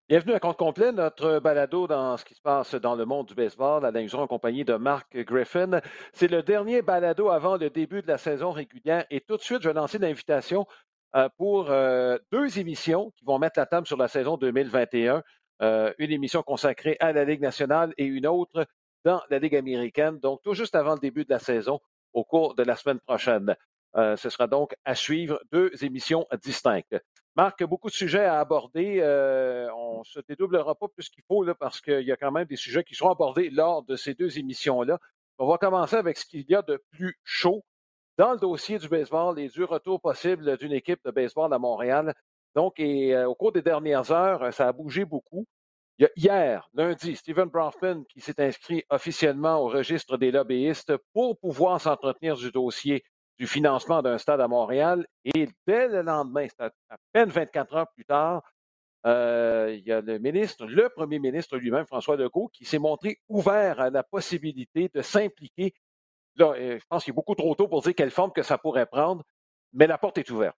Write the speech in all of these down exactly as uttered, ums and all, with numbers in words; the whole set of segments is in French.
Bienvenue à compte complet, notre balado dans ce qui se passe dans le monde du baseball, à la en compagnie de Mark Griffin. C'est le dernier balado avant le début de la saison régulière et tout de suite, je vais lancer l'invitation euh, pour euh, deux émissions qui vont mettre la table sur la saison deux mille vingt et un. Euh, une émission consacrée à la Ligue nationale et une autre dans la Ligue américaine, donc tout juste avant le début de la saison au cours de la semaine prochaine. Euh, ce sera donc à suivre deux émissions distinctes. Marc, beaucoup de sujets à aborder. Euh, on ne se dédoublera pas plus qu'il faut là, parce qu'il y a quand même des sujets qui seront abordés lors de ces deux émissions-là. On va commencer avec ce qu'il y a de plus chaud dans le dossier du baseball, les deux retours possibles d'une équipe de baseball à Montréal. Donc, et, euh, au cours des dernières heures, ça a bougé beaucoup. Il y a hier, lundi, Stephen Bronfman qui s'est inscrit officiellement au registre des lobbyistes pour pouvoir s'entretenir du dossier du financement d'un stade à Montréal. Et dès le lendemain, c'est à, à peine vingt-quatre heures plus tard, euh, il y a le ministre, le premier ministre lui-même, François Legault, qui s'est montré ouvert à la possibilité de s'impliquer. Là, euh, je pense qu'il est beaucoup trop tôt pour dire quelle forme que ça pourrait prendre, mais la porte est ouverte.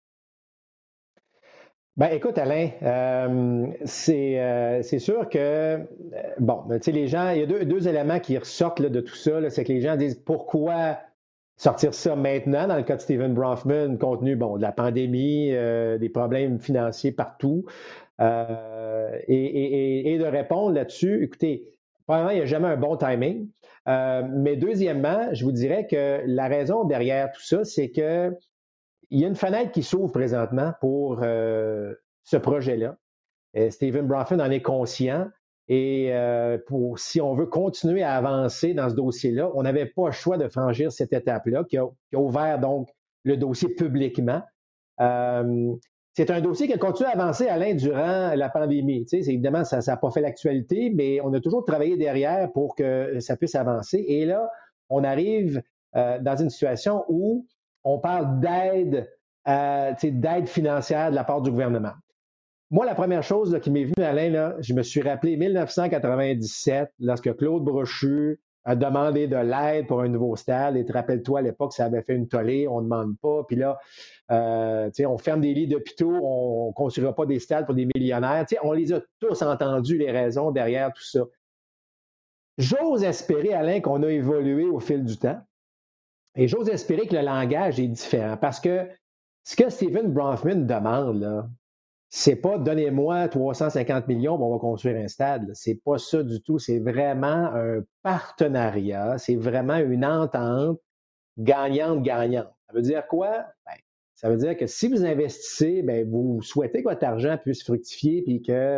Ben, écoute, Alain, euh, c'est euh, c'est sûr que, euh, bon, ben, tu sais, les gens, il y a deux, deux éléments qui ressortent là, de tout ça, là, c'est que les gens disent pourquoi sortir ça maintenant, dans le cas de Stephen Bronfman, compte tenu, bon, de la pandémie, euh, des problèmes financiers partout, euh, et, et- et- et de répondre là-dessus, écoutez, premièrement, il n'y a jamais un bon timing, euh, mais deuxièmement, je vous dirais que la raison derrière tout ça, c'est que il y a une fenêtre qui s'ouvre présentement pour euh, ce projet-là. Euh, Stephen Bronfman en est conscient. Et euh, pour, si on veut continuer à avancer dans ce dossier-là, on n'avait pas le choix de franchir cette étape-là qui a, qui a ouvert donc le dossier publiquement. Euh, c'est un dossier qui a continué à avancer, Alain, durant la pandémie. Tu sais, évidemment, ça n'a pas fait l'actualité, mais on a toujours travaillé derrière pour que ça puisse avancer. Et là, on arrive euh, dans une situation où on parle d'aide, euh, d'aide financière de la part du gouvernement. Moi, la première chose là, qui m'est venue, Alain, là, je me suis rappelé mille neuf cent quatre-vingt-dix-sept, lorsque Claude Brochu a demandé de l'aide pour un nouveau stade. Et te rappelle-toi, à l'époque, ça avait fait une tollée, on ne demande pas. Puis là, euh, on ferme des lits d'hôpitaux, on ne construira pas des stades pour des millionnaires. T'sais, on les a tous entendus, les raisons derrière tout ça. J'ose espérer, Alain, qu'on a évolué au fil du temps. Et j'ose espérer que le langage est différent. Parce que ce que Stephen Bronfman demande, là, c'est pas donnez-moi trois cent cinquante millions, on va construire un stade. C'est pas ça du tout. C'est vraiment un partenariat. C'est vraiment une entente gagnante-gagnante. Ça veut dire quoi? Ben, ça veut dire que si vous investissez, ben, vous souhaitez que votre argent puisse fructifier puis que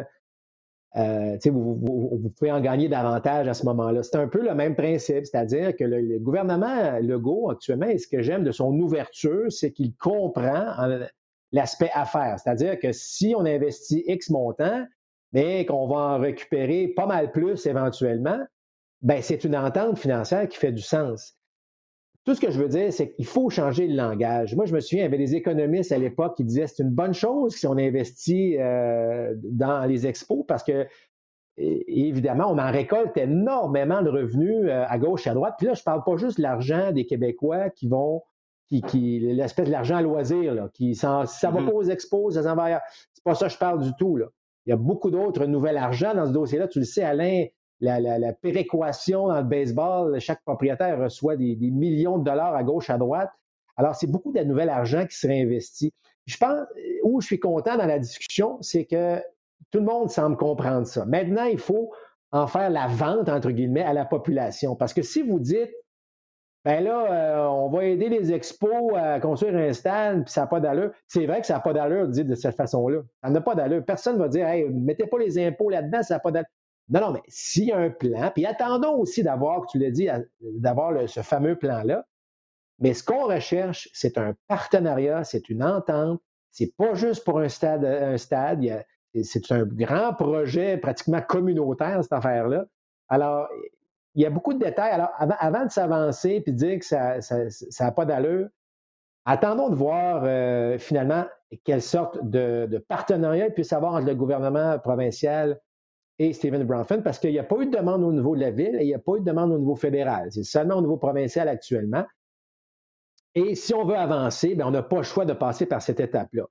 euh, vous, vous, vous, pouvez en gagner davantage à ce moment-là. C'est un peu le même principe, c'est-à-dire que le, le gouvernement Legault, actuellement, et ce que j'aime de son ouverture, c'est qu'il comprend l'aspect affaires. C'est-à-dire que si on investit X montant, mais qu'on va en récupérer pas mal plus éventuellement, ben c'est une entente financière qui fait du sens. Tout ce que je veux dire, c'est qu'il faut changer le langage. Moi, je me souviens, il y avait des économistes à l'époque qui disaient que c'est une bonne chose si on investit euh, dans les expos parce que, évidemment, on en récolte énormément de revenus euh, à gauche et à droite. Puis là, je ne parle pas juste de l'argent des Québécois qui vont, qui, qui l'espèce de l'argent à loisir, là, qui ça ne va Mm-hmm. pas aux expos, ça s'en va ailleurs. C'est pas ça que je parle du tout, là. Il y a beaucoup d'autres nouvel argent dans ce dossier-là. Tu le sais, Alain, la, la, la péréquation dans le baseball, chaque propriétaire reçoit des, des millions de dollars à gauche, à droite. Alors, c'est beaucoup de nouvel argent qui serait investi. Je pense, où je suis content dans la discussion, c'est que tout le monde semble comprendre ça. Maintenant, il faut en faire la vente, entre guillemets, à la population. Parce que si vous dites, ben là, euh, on va aider les expos à construire un stade, puis ça n'a pas d'allure. C'est vrai que ça n'a pas d'allure de dire de cette façon-là. Ça n'a pas d'allure. Personne ne va dire, hey, mettez pas les impôts là-dedans, ça n'a pas d'allure. Non, non, mais s'il y a un plan, puis attendons aussi d'avoir, tu l'as dit, d'avoir le, ce fameux plan-là. Mais ce qu'on recherche, c'est un partenariat, c'est une entente. C'est pas juste pour un stade, un stade. Il y a, c'est un grand projet pratiquement communautaire, cette affaire-là. Alors, il y a beaucoup de détails. Alors, avant, avant de s'avancer et de dire que ça n'a ça, ça pas d'allure, attendons de voir euh, finalement quelle sorte de, de partenariat il puisse y avoir entre le gouvernement provincial et Stephen Bronfman, parce qu'il n'y a pas eu de demande au niveau de la ville et il n'y a pas eu de demande au niveau fédéral. C'est seulement au niveau provincial actuellement. Et si on veut avancer, bien, on n'a pas le choix de passer par cette étape-là.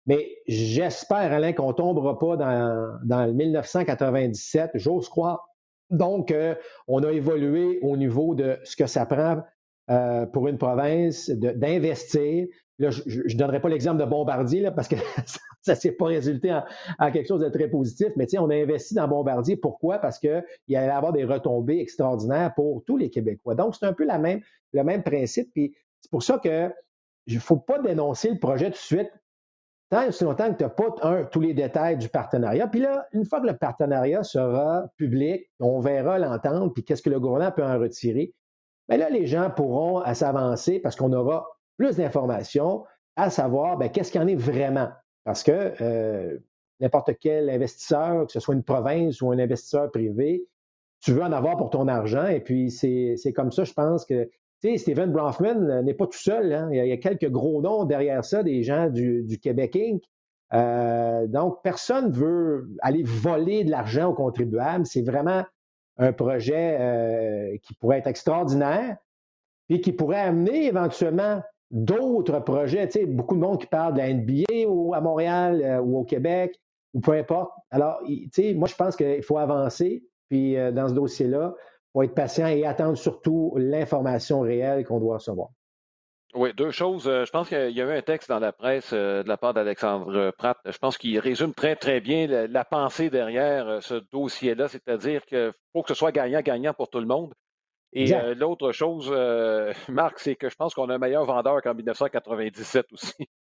Mais j'espère, Alain, qu'on ne tombera pas dans, dans le mille neuf cent quatre-vingt-dix-sept, j'ose croire. Donc, euh, on a évolué au niveau de ce que ça prend euh, pour une province de, d'investir. Là, je ne donnerai pas l'exemple de Bombardier là, parce que ça ne s'est pas résulté en, en, quelque chose de très positif, mais on a investi dans Bombardier. Pourquoi? Parce qu'il allait avoir des retombées extraordinaires pour tous les Québécois. Donc, c'est un peu la même, le même principe. Puis c'est pour ça que il ne faut pas dénoncer le projet tout de suite tant aussi longtemps que tu n'as pas, un, tous les détails du partenariat. Puis là, une fois que le partenariat sera public, on verra l'entente, puis qu'est-ce que le gouvernement peut en retirer, bien là, les gens pourront à s'avancer parce qu'on aura plus d'informations à savoir bien, qu'est-ce qu'il y en est vraiment. Parce que euh, n'importe quel investisseur, que ce soit une province ou un investisseur privé, tu veux en avoir pour ton argent. Et puis, c'est, c'est comme ça, je pense que tu sais, Stephen Bronfman n'est pas tout seul. Hein? Il, y a, il y a quelques gros noms derrière ça, des gens du, du Québec Inc. Euh, donc, personne ne veut aller voler de l'argent aux contribuables. C'est vraiment un projet euh, qui pourrait être extraordinaire et qui pourrait amener éventuellement d'autres projets. Tu sais, beaucoup de monde qui parle de la N B A ou à Montréal euh, ou au Québec ou peu importe. Alors, tu sais, moi, je pense qu'il faut avancer. Puis, euh, dans ce dossier-là, il faut être patient et attendre surtout l'information réelle qu'on doit recevoir. Oui, deux choses. Euh, Je pense qu'il y a eu un texte dans la presse euh, de la part d'Alexandre Pratt. Je pense qu'il résume très, très bien la, la pensée derrière euh, ce dossier-là, c'est-à-dire qu'il faut que ce soit gagnant-gagnant pour tout le monde. Et euh, Exact. l'autre chose, euh, Marc, c'est que je pense qu'on a un meilleur vendeur qu'en mille neuf cent quatre-vingt-dix-sept aussi.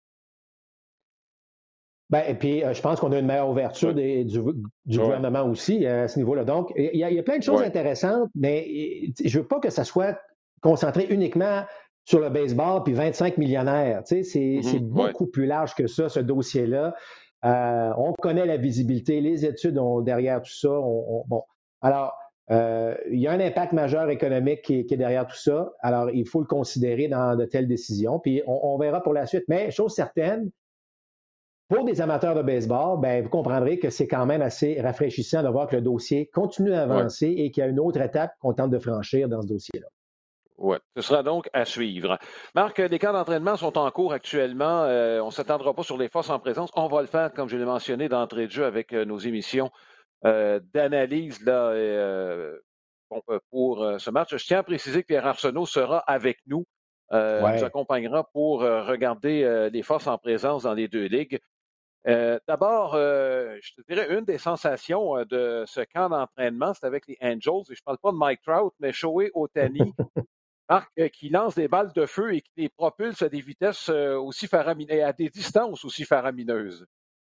Ben, et puis, euh, je pense qu'on a une meilleure ouverture Oui, des- du, du oui, gouvernement aussi euh, à ce niveau-là. Donc, il y, a, il y a plein de choses oui, intéressantes, mais euh, je veux pas que ça soit concentré uniquement sur le baseball puis vingt-cinq millionnaires. Tu sais, c'est, c'est mhm, oui, beaucoup plus large que ça, ce dossier-là. Euh, on connaît la visibilité, les études ont, derrière tout ça. On- on- bon, alors, euh, il y a un impact majeur économique qui est, qui est derrière tout ça. Alors, il faut le considérer dans de telles décisions. Puis, on, on verra pour la suite. Mais, chose certaine, pour des amateurs de baseball, ben, vous comprendrez que c'est quand même assez rafraîchissant de voir que le dossier continue à oui, avancer et qu'il y a une autre étape qu'on tente de franchir dans ce dossier-là. oui. Ce sera donc à suivre. Marc, les camps d'entraînement sont en cours actuellement. Euh, on ne s'attendra pas sur les forces en présence. On va le faire, comme je l'ai mentionné d'entrée de jeu, avec euh, nos émissions euh, d'analyse là, euh, bon, euh, pour euh, ce match. Je tiens à préciser que Pierre Arsenault sera avec nous, euh, nous Ouais. accompagnera pour euh, regarder euh, les forces en présence dans les deux ligues. Euh, D'abord, euh, je te dirais, une des sensations euh, de ce camp d'entraînement, c'est avec les Angels, et je ne parle pas de Mike Trout, mais Shohei Ohtani, Marc, euh, qui lance des balles de feu et qui les propulse à des vitesses euh, aussi faramineuses, à des distances aussi faramineuses.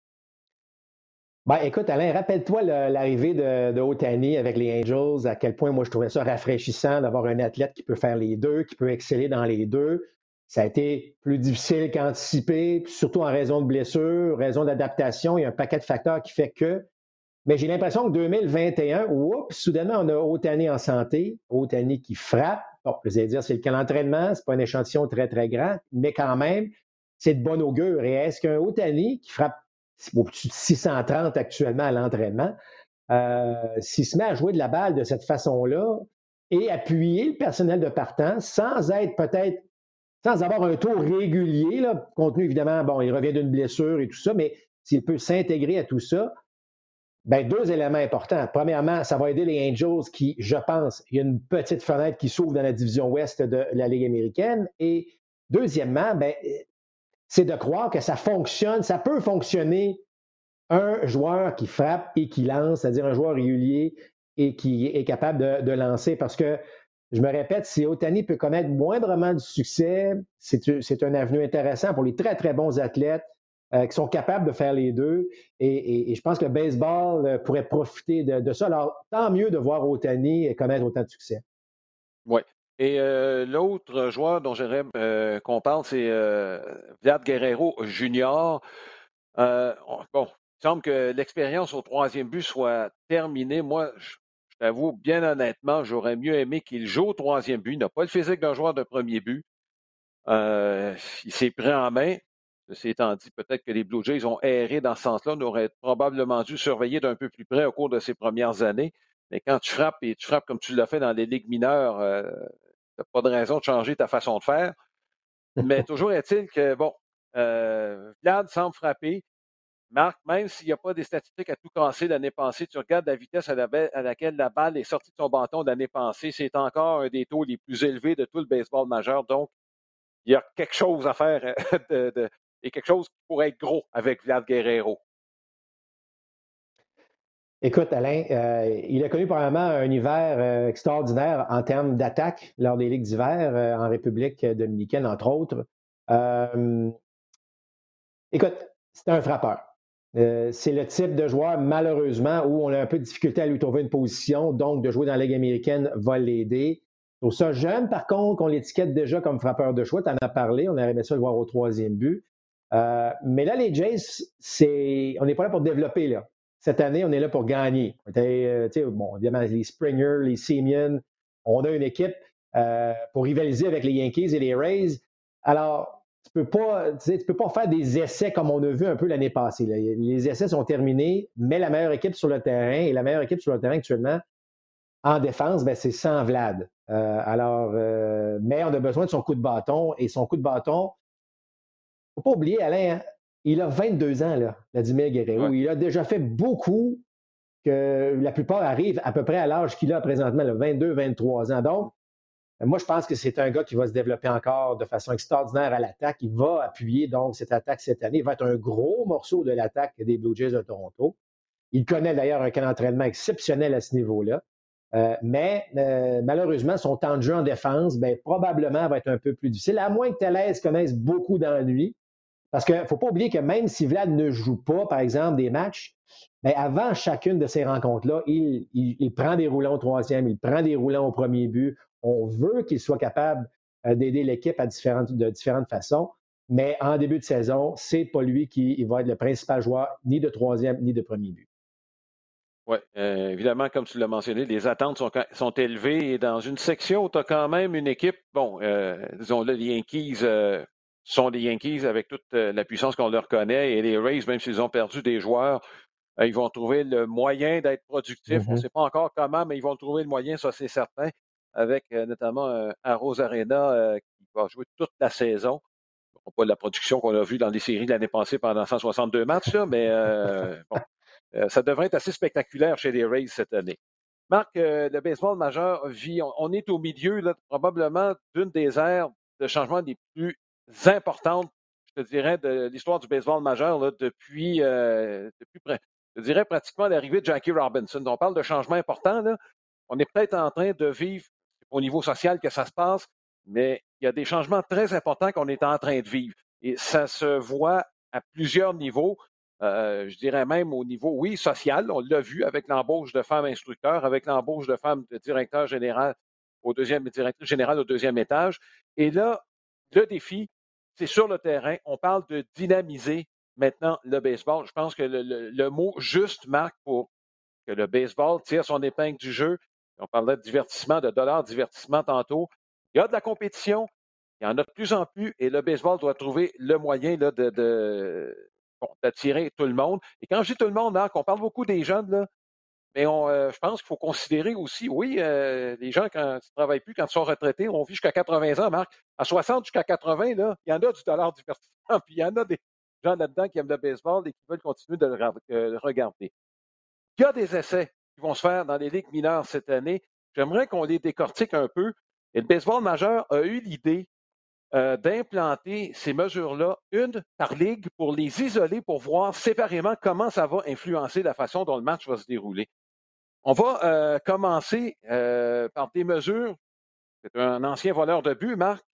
Ben, écoute, Alain, rappelle-toi le- l'arrivée de, de Otani avec les Angels, à quel point moi je trouvais ça rafraîchissant d'avoir un athlète qui peut faire les deux, qui peut exceller dans les deux. Ça a été plus difficile qu'anticipé, surtout en raison de blessures, raison d'adaptation. Il y a un paquet de facteurs qui fait que. Mais j'ai l'impression que deux mille vingt et un, oups, soudainement, on a Otani en santé, Otani qui frappe. Bon, vous allez dire, c'est le cas d'entraînement, c'est pas un échantillon très, très grand, mais quand même, c'est de bon augure. Et est-ce qu'un Otani qui frappe au-dessus de six cent trente actuellement à l'entraînement, euh, s'il se met à jouer de la balle de cette façon-là et appuyer le personnel de partant sans être peut-être, sans avoir un tour régulier, là, compte tenu évidemment, bon, il revient d'une blessure et tout ça, mais s'il peut s'intégrer à tout ça, ben, deux éléments importants. Premièrement, ça va aider les Angels qui, je pense, il y a une petite fenêtre qui s'ouvre dans la division ouest de la Ligue américaine. Et deuxièmement, ben, c'est de croire que ça fonctionne, ça peut fonctionner un joueur qui frappe et qui lance, c'est-à-dire un joueur régulier et qui est capable de, de lancer. Parce que, je me répète, si Otani peut connaître moindrement du succès, c'est, c'est un avenue intéressant pour les très, très bons athlètes euh, qui sont capables de faire les deux. Et, et, et je pense que le baseball euh, pourrait profiter de, de ça. Alors, tant mieux de voir Otani connaître autant de succès. Oui. Et euh, l'autre joueur dont j'aimerais euh, qu'on parle, c'est euh, Vlad Guerrero Junior. Euh, on- bon, il semble que l'expérience au troisième but soit terminée. Moi, je, je t'avoue, bien honnêtement, j'aurais mieux aimé qu'il joue au troisième but. Il n'a pas le physique d'un joueur de premier but. Euh, il s'est pris en main. Ceci étant dit, peut-être que les Blue Jays ont erré dans ce sens-là. On aurait probablement dû surveiller d'un peu plus près au cours de ses premières années. Mais quand tu frappes et tu frappes comme tu l'as fait dans les ligues mineures, euh, tu n'as pas de raison de changer ta façon de faire. Mais toujours est-il que, bon, euh, Vlad semble frapper. Marc, même s'il n'y a pas des statistiques à tout casser l'année passée, tu regardes la vitesse à, la ba- à laquelle la balle est sortie de son bâton l'année passée, c'est encore un des taux les plus élevés de tout le baseball majeur. Donc, il y a quelque chose à faire de, de- et quelque chose qui pourrait être gros avec Vlad Guerrero. Écoute, Alain, euh, il a connu probablement un hiver euh, extraordinaire en termes d'attaque lors des ligues d'hiver euh, en République dominicaine, entre autres. Euh, écoute, c'est un frappeur. Euh, c'est le type de joueur, malheureusement, où on a un peu de difficulté à lui trouver une position, donc de jouer dans la Ligue américaine va l'aider. Pour ça, jeune, par contre, qu'on l'étiquette déjà comme frappeur de choix, tu en as parlé, on aurait aimé ça le voir au troisième but. Euh, mais là, les Jays, c'est, on n'est pas là pour développer, là. Cette année, on est là pour gagner. On était, euh, tu sais, bon, évidemment, les Springer, les Semien, on a une équipe euh, pour rivaliser avec les Yankees et les Rays. Alors, tu peux pas, tu sais, tu peux pas faire des essais comme on a vu un peu l'année passée, là. Les essais sont terminés, mais la meilleure équipe sur le terrain, et la meilleure équipe sur le terrain actuellement, en défense, ben, c'est sans Vlad. Euh, alors, euh, mais on a besoin de son coup de bâton, et son coup de bâton, faut pas oublier, Alain, hein, il a vingt-deux ans, là, Vladimir Guerrero. Ouais. Il a déjà fait beaucoup que la plupart arrivent à peu près à l'âge qu'il a présentement, là, vingt-deux, vingt-trois ans. Donc, moi, je pense que c'est un gars qui va se développer encore de façon extraordinaire à l'attaque. Il va appuyer donc cette attaque cette année. Il va être un gros morceau de l'attaque des Blue Jays de Toronto. Il connaît d'ailleurs un camp d'entraînement exceptionnel à ce niveau-là. Euh, mais euh, malheureusement, son temps de jeu en défense, ben, probablement va être un peu plus difficile, à moins que Tellez connaisse beaucoup d'ennuis. Parce qu'il ne faut pas oublier que même si Vlad ne joue pas, par exemple, des matchs, bien, avant chacune de ces rencontres-là, il, il, il prend des roulants au troisième, il prend des roulants au premier but. On veut qu'il soit capable euh, d'aider l'équipe à différentes, de différentes façons. Mais en début de saison, c'est pas lui qui va être le principal joueur, ni de troisième, ni de premier but. Oui, euh, évidemment, comme tu l'as mentionné, les attentes sont, sont élevées et dans une section où tu as quand même une équipe, bon, euh, disons-le, les Yankees euh, sont les Yankees avec toute euh, la puissance qu'on leur connaît et les Rays, même s'ils ont perdu des joueurs, euh, ils vont trouver le moyen d'être productifs. On ne Mm-hmm. sait pas encore comment, mais ils vont trouver le moyen, ça c'est certain, avec euh, notamment euh, Arros Arena euh, qui va jouer toute la saison. Bon, pas de la production qu'on a vue dans les séries de l'année passée pendant cent soixante-deux matchs, là, mais euh, bon. Euh, ça devrait être assez spectaculaire chez les Rays cette année. Marc, euh, le baseball majeur vit, on, on est au milieu là, probablement d'une des ères de changement les plus importantes, je te dirais, de l'histoire du baseball majeur là, depuis, euh, depuis je dirais pratiquement l'arrivée de Jackie Robinson. On parle de changements importants. Là. On est peut-être en train de vivre au niveau social que ça se passe, mais il y a des changements très importants qu'on est en train de vivre. Et ça se voit à plusieurs niveaux. Euh, je dirais même au niveau, oui, social. On l'a vu avec l'embauche de femmes instructeurs, avec l'embauche de femmes de directeur général au deuxième, directrice générale au deuxième étage. Et là, le défi, c'est sur le terrain. On parle de dynamiser maintenant le baseball. Je pense que le, le, le mot juste, Marc, pour que le baseball tire son épingle du jeu, on parlait de divertissement, de dollars divertissement tantôt. Il y a de la compétition, il y en a de plus en plus, et le baseball doit trouver le moyen là, de, de, bon, d'attirer tout le monde. Et quand je dis tout le monde, Marc, on parle beaucoup des jeunes, là, mais on, euh, je pense qu'il faut considérer aussi, oui, euh, les gens, quand ils ne travaillent plus, quand ils sont retraités, on vit jusqu'à quatre-vingts ans, Marc. À soixante jusqu'à quatre-vingts, là, il y en a du dollar divertissement, puis il y en a des gens là-dedans qui aiment le baseball et qui veulent continuer de le, euh, le regarder. Il y a des essais qui vont se faire dans les ligues mineures cette année. J'aimerais qu'on les décortique un peu. Et le baseball majeur a eu l'idée euh, d'implanter ces mesures-là, une par ligue, pour les isoler, pour voir séparément comment ça va influencer la façon dont le match va se dérouler. On va euh, commencer euh, par des mesures. C'est un ancien voleur de but, Marc,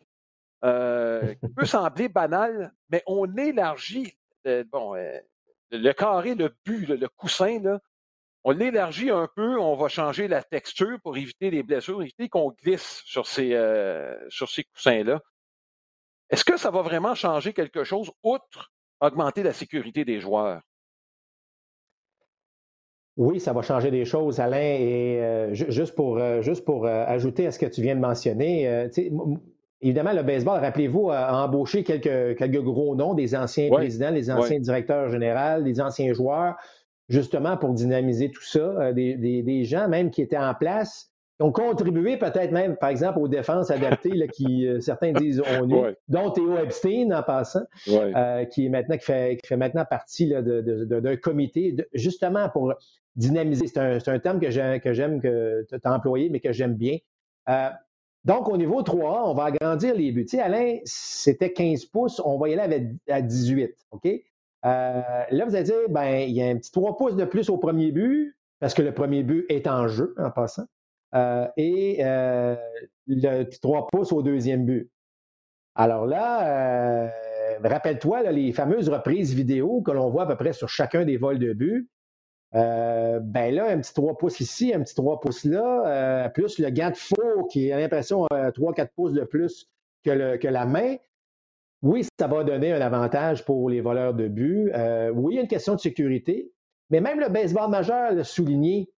euh, qui peut sembler banal, mais on élargit euh, bon, euh, le carré, le but, le, le coussin, là, on l'élargit un peu, on va changer la texture pour éviter les blessures, éviter qu'on glisse sur ces, euh, sur ces coussins-là. Est-ce que ça va vraiment changer quelque chose, outre augmenter la sécurité des joueurs? Oui, ça va changer des choses, Alain. Et euh, juste pour, euh, juste pour euh, ajouter à ce que tu viens de mentionner, euh, évidemment, le baseball, rappelez-vous, a embauché quelques, quelques gros noms, des anciens Oui, présidents, des oui. anciens directeurs généraux, des anciens joueurs, justement pour dynamiser tout ça, euh, des, des, des gens même qui étaient en place ont contribué peut-être même, par exemple, aux défenses adaptées, là, qui euh, certains disent ont eu, Ouais. dont Théo Epstein en passant, Ouais. euh, qui est maintenant qui fait, qui fait maintenant partie là, de, de, de, d'un comité, de, justement pour dynamiser. C'est un, c'est un terme que j'aime, que j'aime que tu as employé, mais que j'aime bien. Euh, donc, au niveau trois A, on va agrandir les buts. Tu sais, Alain, c'était quinze pouces, on va y aller avec, à dix-huit, OK? Euh, là, vous allez dire, ben, il y a un petit trois pouces de plus au premier but, parce que le premier but est en jeu, en passant. Euh, et euh, le trois pouces au deuxième but. Alors là, euh, rappelle-toi là, les fameuses reprises vidéo que l'on voit à peu près sur chacun des vols de but. Euh, ben là, un petit trois pouces ici, un petit trois pouces là, euh, plus le gant de faux qui a l'impression euh, trois quatre pouces de plus que, le, que la main. Oui, ça va donner un avantage pour les voleurs de but. Euh, oui, il y a une question de sécurité, mais même le baseball majeur l'a souligné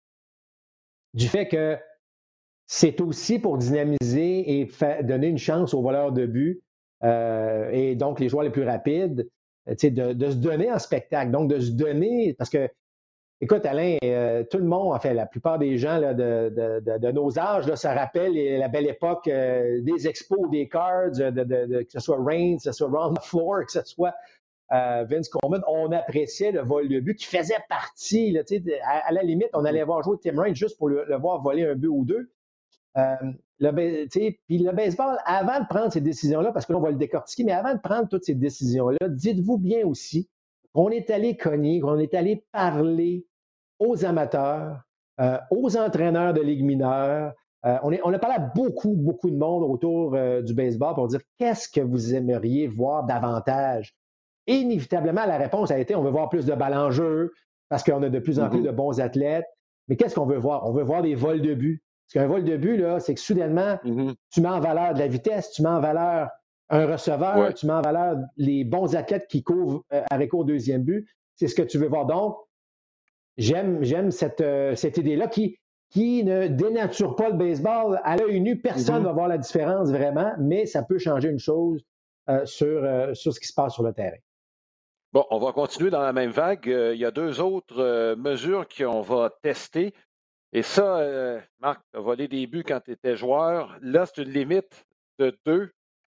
du fait que c'est aussi pour dynamiser et fa- donner une chance aux voleurs de but euh, et donc les joueurs les plus rapides, de, de se donner en spectacle. Donc, de se donner, parce que écoute, Alain, euh, tout le monde, en fait, la plupart des gens là, de, de, de, de nos âges, là, ça rappelle la belle époque euh, des expos, des cards, de, de, de, que ce soit Reigns, que ce soit Ron Floor, que ce soit euh, Vince Coleman. On appréciait le vol de but qui faisait partie. Là, à, à la limite, on allait voir jouer Tim Raines juste pour le, le voir voler un but ou deux. Euh, le, puis le baseball, avant de prendre ces décisions-là, parce que là, on va le décortiquer, mais avant de prendre toutes ces décisions-là, dites-vous bien aussi qu'on est allé cogner, qu'on est allé parler aux amateurs, euh, aux entraîneurs de Ligue mineure. Euh, on, est, on a parlé à beaucoup, beaucoup de monde autour euh, du baseball pour dire qu'est-ce que vous aimeriez voir davantage. Et inévitablement, la réponse a été on veut voir plus de balles en jeu parce qu'on a de plus en plus Mm-hmm. de bons athlètes. Mais qu'est-ce qu'on veut voir? On veut voir des vols de but. Parce qu'un vol de but, là, c'est que soudainement, Mm-hmm. tu mets en valeur de la vitesse, tu mets en valeur un receveur, Ouais. tu mets en valeur les bons athlètes qui courent euh, à recours au deuxième but. C'est ce que tu veux voir. Donc, J'aime, j'aime cette, euh, cette idée-là qui, qui ne dénature pas le baseball. À l'œil nu, personne ne Mm-hmm. va voir la différence vraiment, mais ça peut changer une chose euh, sur, euh, sur ce qui se passe sur le terrain. Bon, on va continuer dans la même vague. Euh, il y a deux autres euh, mesures qu'on va tester. Et ça, euh, Marc, tu as volé des buts quand tu étais joueur. Là, c'est une limite de deux,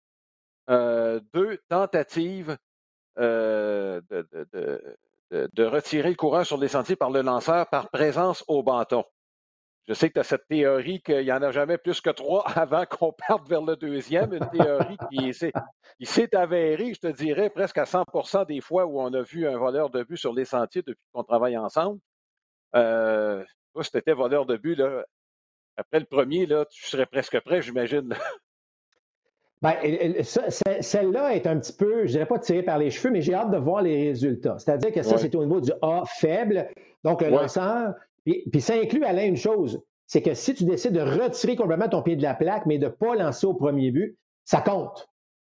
euh, deux tentatives euh, de, de, de, de, de retirer le coureur sur les sentiers par le lanceur par présence au bâton. Je sais que tu as cette théorie qu'il n'y en a jamais plus que trois avant qu'on parte vers le deuxième, une théorie qui s'est, qui s'est avérée, je te dirais, presque à cent pour cent des fois où on a vu un voleur de but sur les sentiers depuis qu'on travaille ensemble. Euh, toi, si tu étais voleur de but, là, après le premier, là, tu serais presque prêt, j'imagine. Ben, ça, celle-là est un petit peu, je dirais pas tirée par les cheveux, mais j'ai hâte de voir les résultats. C'est-à-dire que ça, Ouais. c'est au niveau du A faible, donc le Ouais. lanceur. Puis, puis ça inclut, Alain, une chose, c'est que si tu décides de retirer complètement ton pied de la plaque, mais de ne pas lancer au premier but, ça compte.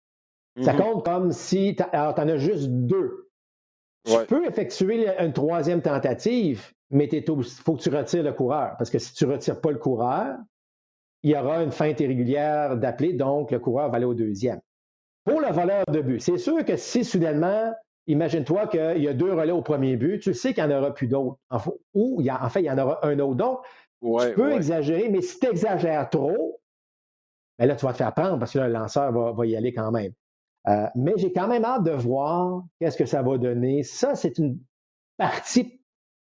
Ça Mm-hmm. compte comme si tu en as juste deux. Tu Ouais. peux effectuer une troisième tentative, mais il faut que tu retires le coureur. Parce que si tu ne retires pas le coureur, il y aura une feinte irrégulière d'appelé, donc le coureur va aller au deuxième. Pour le voleur de but, c'est sûr que si soudainement, imagine-toi qu'il y a deux relais au premier but, tu sais qu'il n'y en aura plus d'autres. Ou en fait, il y en aura un autre. Donc, Ouais, tu peux ouais. exagérer, mais si tu exagères trop, ben là, tu vas te faire prendre parce que là, le lanceur va, va y aller quand même. Euh, mais j'ai quand même hâte de voir qu'est-ce que ça va donner. Ça, c'est une partie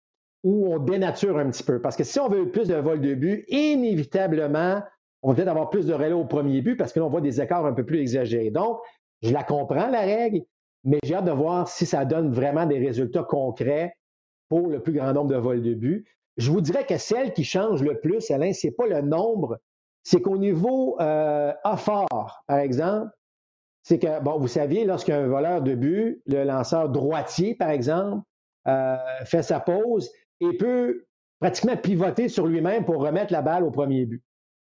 où on dénature un petit peu. Parce que si on veut plus de vol de but, inévitablement, on va peut-être avoir plus de relais au premier but parce que là, on voit des écarts un peu plus exagérés. Donc, je la comprends, la règle, mais j'ai hâte de voir si ça donne vraiment des résultats concrets pour le plus grand nombre de vols de but. Je vous dirais que celle qui change le plus, Alain, ce n'est pas le nombre, c'est qu'au niveau euh, A fort, par exemple, c'est que, bon, vous saviez, lorsqu'un voleur de but, le lanceur droitier, par exemple, euh, fait sa pause et peut pratiquement pivoter sur lui-même pour remettre la balle au premier but.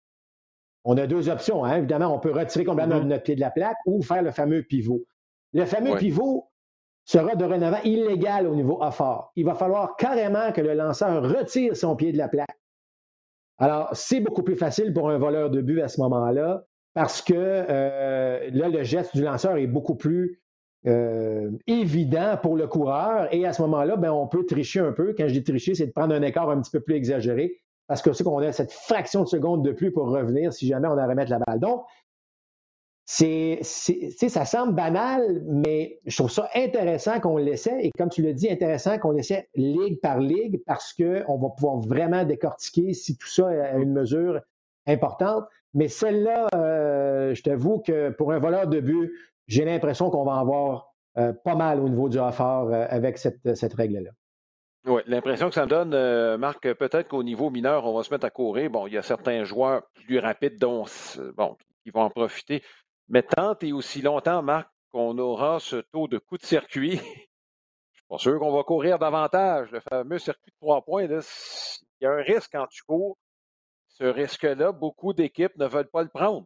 On a deux options, hein? Évidemment, on peut retirer complètement Mm-hmm. notre pied de la plaque ou faire le fameux pivot. Le fameux Ouais. pivot sera dorénavant illégal au niveau A fort. Il va falloir carrément que le lanceur retire son pied de la plaque. Alors, c'est beaucoup plus facile pour un voleur de but à ce moment-là parce que euh, là, le geste du lanceur est beaucoup plus euh, évident pour le coureur et à ce moment-là, ben, on peut tricher un peu. Quand je dis tricher, c'est de prendre un écart un petit peu plus exagéré parce que c'est qu'on a cette fraction de seconde de plus pour revenir si jamais on a à remettre la balle. Donc, c'est, c'est, ça semble banal, mais je trouve ça intéressant qu'on l'essaie. Et comme tu l'as dit, intéressant qu'on l'essaie ligue par ligue parce qu'on va pouvoir vraiment décortiquer si tout ça a une mesure importante. Mais celle-là, euh, je t'avoue que pour un voleur de but, j'ai l'impression qu'on va en avoir euh, pas mal au niveau du offert euh, avec cette, cette règle-là. Oui, l'impression que ça me donne, euh, Marc, peut-être qu'au niveau mineur, on va se mettre à courir. Bon, il y a certains joueurs plus rapides dont, bon, qui vont en profiter. Mais tant et aussi longtemps, Marc, qu'on aura ce taux de coup de circuit, je suis pas sûr qu'on va courir davantage. Le fameux circuit de trois points, là, il y a un risque quand tu cours. Ce risque-là, beaucoup d'équipes ne veulent pas le prendre.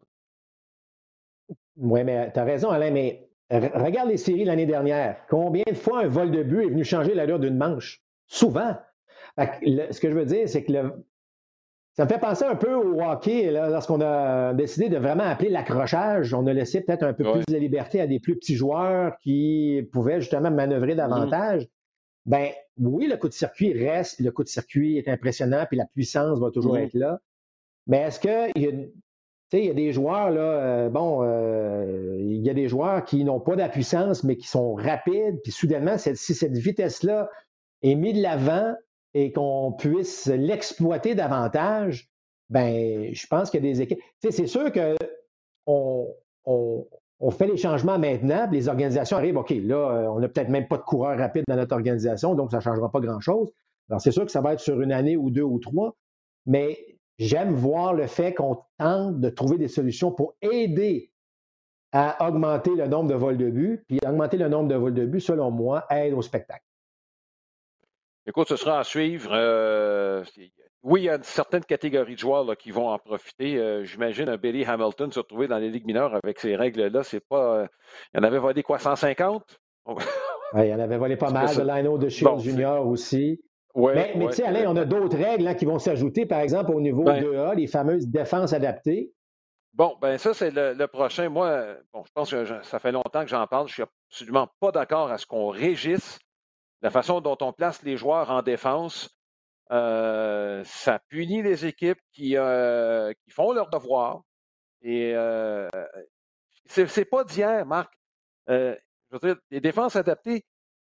Oui, mais tu as raison, Alain, mais regarde les séries l'année dernière. Combien de fois un vol de but est venu changer l'allure d'une manche? Souvent. Le, ce que je veux dire, c'est que le, ça me fait penser un peu au hockey, là, lorsqu'on a décidé de vraiment appeler l'accrochage. On a laissé peut-être un peu Ouais. plus de liberté à des plus petits joueurs qui pouvaient justement manœuvrer davantage. Mmh. Ben oui, le coup de circuit reste, le coup de circuit est impressionnant, puis la puissance va toujours mmh. être là. Mais est-ce qu'il y a, il y a des joueurs, là, euh, bon, euh, il y a des joueurs qui n'ont pas de la puissance, mais qui sont rapides, puis soudainement, cette, si cette vitesse-là est mise de l'avant, et qu'on puisse l'exploiter davantage, ben, je pense qu'il y a des équipes. Tu sais, c'est sûr qu'on on, on fait les changements maintenant, puis les organisations arrivent, OK, là, on n'a peut-être même pas de coureur rapide dans notre organisation, donc ça ne changera pas grand-chose. Alors, c'est sûr que ça va être sur une année ou deux ou trois, mais j'aime voir le fait qu'on tente de trouver des solutions pour aider à augmenter le nombre de vols de but, puis augmenter le nombre de vols de but, selon moi, aide au spectacle. Écoute, ce sera à suivre. Euh, oui, il y a une certaine catégorie de joueurs là, qui vont en profiter. Euh, j'imagine un Billy Hamilton se retrouver dans les ligues mineures avec ces règles-là. C'est pas. Euh, il en avait volé quoi, cent cinquante? Ouais, il en avait volé pas mal. De Lino de Shields bon, Junior aussi. Ouais, mais mais ouais, tu sais, Alain, on a d'autres règles là, qui vont s'ajouter, par exemple, au niveau ben, deux A, les fameuses défenses adaptées. Bon, ben ça, c'est le, le prochain. Moi, bon, je pense que je, ça fait longtemps que j'en parle. Je suis absolument pas d'accord à ce qu'on régisse la façon dont on place les joueurs en défense. Euh, ça punit les équipes qui, euh, qui font leur devoir. Et euh, c'est, c'est pas d'hier, Marc. Euh, je veux dire, les défenses adaptées,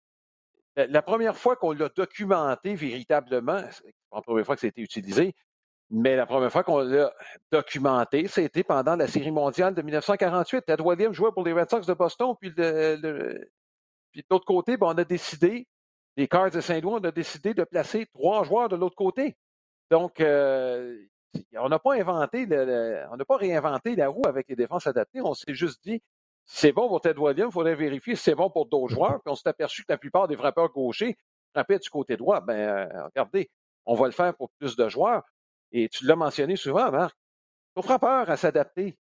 la, la première fois qu'on l'a documenté véritablement, c'est pas la première fois que ça a été utilisé, mais la première fois qu'on l'a documenté, c'était pendant la Série mondiale de dix-neuf cent quarante-huit. Ted Williams jouait pour les Red Sox de Boston, puis, le, le, puis de l'autre côté, ben, on a décidé, les Cards de Saint-Louis, on a décidé de placer trois joueurs de l'autre côté. Donc, euh, on n'a pas inventé, le, le, on n'a pas réinventé la roue avec les défenses adaptées. On s'est juste dit, c'est bon pour Ted Williams, il faudrait vérifier si c'est bon pour d'autres joueurs. Puis on s'est aperçu que la plupart des frappeurs gauchers frappaient du côté droit. Ben, euh, regardez, on va le faire pour plus de joueurs. Et tu l'as mentionné souvent, Marc. Nos frappeurs à s'adapter.